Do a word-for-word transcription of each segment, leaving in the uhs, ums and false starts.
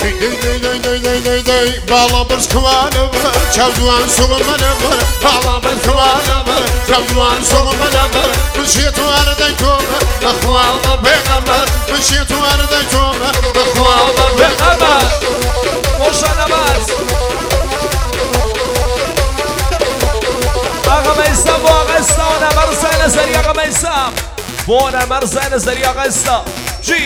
بالا برسكوانم شابدوان سوغمنم بالا برسكوانم شابدوان سوغمنم مشيت وارديتم اخوال بيغمر مشيت وارديتم اخوال بيغمر وشانا باز آقا میسم و آقا استانا مرزا نظری آقا میسم بونا مرزا نظری آقا استا جی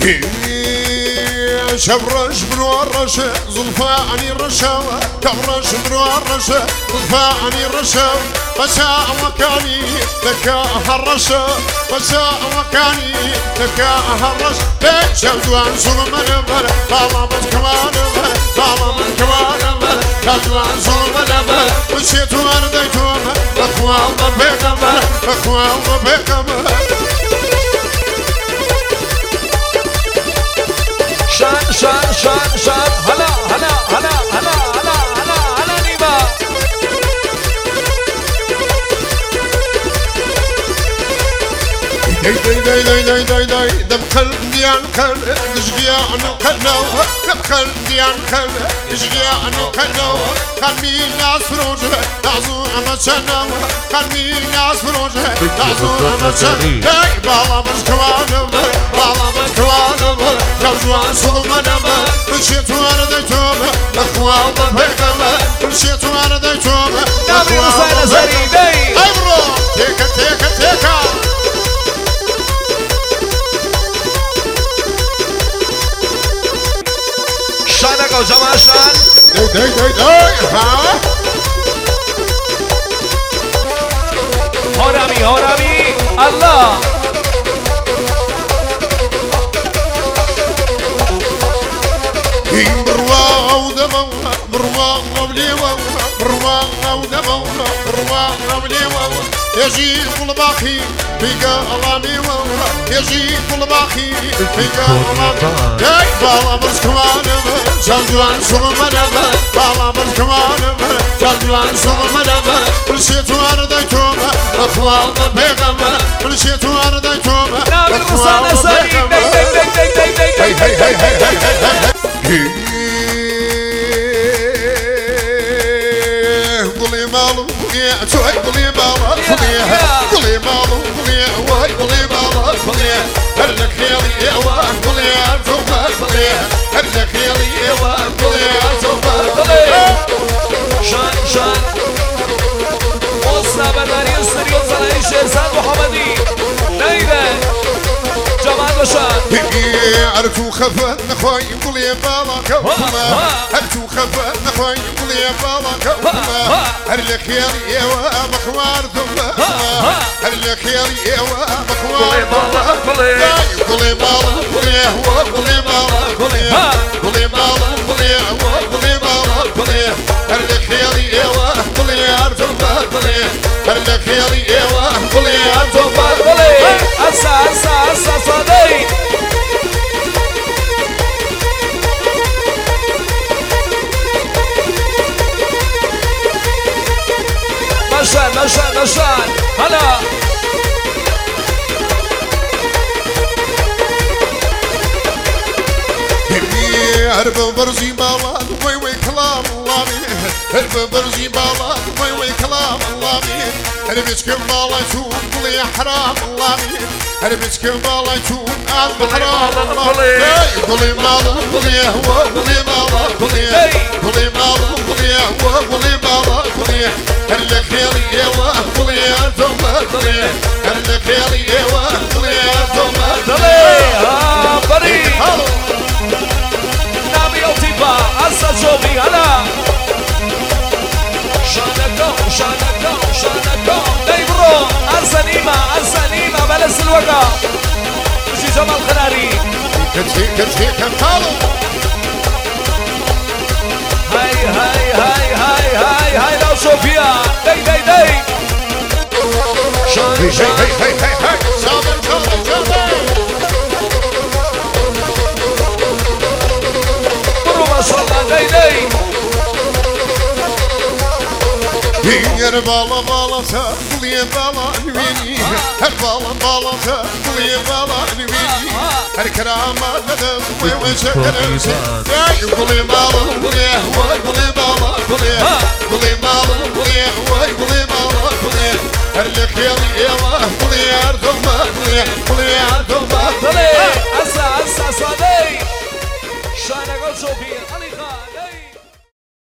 شبرش بنورش زلفاني الرشاوة كبرش بنورش زلفاني الرشاوة بشاء مكاني لك هالرشا بشاء مكاني لك هالرش ليش شبدوان سلمان بل بالا بسكوان بل بالا بسكوان بل شبدوان سلمان بل مشيت وارديتم اخوال ضبيك بل اخوال ضبيك بل شان شان شان شان هلا هلا هلا هلا هلا هلا هلا نيبا داي داي داي داي داي داي داي دم قلب ديان قلب دشقيان قلو دم قلب ديان قلب دشقيان قلو قلبي ناس فروجه تعزو اما شنو قلبي ناس فروجه تعزو اما شنو داي بالا بسكوان بالا بسكوان جوزوان سلمان مشيت وارديتم اخوال ضبيكم مشيت وارديتم نبي رسالة زريبي ايبرو تيكا تيكا تيكا شانك وجماعة شان داي داي داي داي ها هرمي هرمي الله بروا ودمو بروا وبليوا بروا ودمو بروا وبليوا يجي كل باخي بيقى الله يجي كل باخي بيقى الله داي بالا برسكوان شابدوان سلمان بالا برسكوان شابدوان سلمان مشيت وارديتم اخوال ضبيكم مشيت وارديتم نبي رسالة زريبي هي هي هي هي هي قولي مالو يا توي قولي مالو قولي مالو قولي واي قولي مالو قولي هلك خيالي يا واه قولي عالفوق قولي هلك خيالي يا واه قولي عالفوق قولي شان شان وصنا برداري السريو صلاحي شيرزاد محمدي نايبة جمال وشان عرفتو خفت نخوي قولي بالا كوما عرفتو خفت نخوي قولي بالا كوما هلك خيالي يا واه مخوار ثم هلك خيالي يا واه مخوار قولي قولي بالا قولي هو قولي بالا قولي قولي بالا قولي هو قولي بالا قولي هلك خيالي يا واه قولي عرفتو قولي هلك خيالي يا واه قولي عرفتو قولي أسا أسا أسا صدي نشان نشان نشان هلا هرب برزي بالاد وي وي كلام الله هرب برزي بالاد وي وي كلام الله هربتك بالله يتوب قولي حرام الله هربتك بالله يتوب حرام الله قولي مالو قولي هو قولي مالو قولي قولي مالو قولي هو قولي مالو قولي هلك خيالي يا واه قولي انتم قولي هلك خيالي يا واه قولي انتم قولي ها بريء نبي الطيبة أسا جوبي هلا شانكو شانكو شانكو دايبرو أرسنيمة أرسنيمة بلس الوقع مشي جمال خناري كتير كتير كتالو هاي هاي هاي هاي هاي هاي لو صوفيا داي داي داي شان شان هاي هاي هاي هاي صابر صابر صابر برو ما شاء الله داي داي يا بالا بالا تقولي بالا نويني بالا بالا تقولي بالا نويني الكرامة ندم وشكر قولي بالا قولي قولي بالا قولي قولي بالا قولي قولي بالا قولي الخير يا الله قولي ارض الله قولي ارض الله قولي اسا